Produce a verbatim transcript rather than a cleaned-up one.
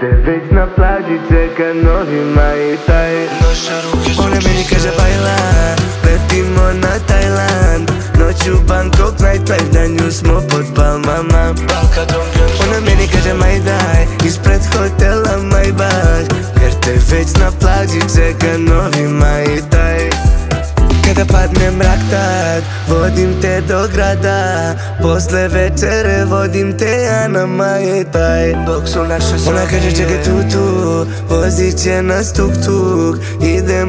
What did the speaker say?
te već na plaži čeka novi Maj Tai. Ona meni kaže bajla, letimo na Tajland. Noću Bangkok, nightlife, na nju smo pod palmama. Ona meni kaže Maj daj, ispred hotela Maybach, jer te već na plaži čeka novi Maj Tai. Kada padne mrak tad, vodim te do grada, posle večere vodim te ja na Maj Tai. Ona kaže čekaj tu tu, vozit će nas tuk tuk, idem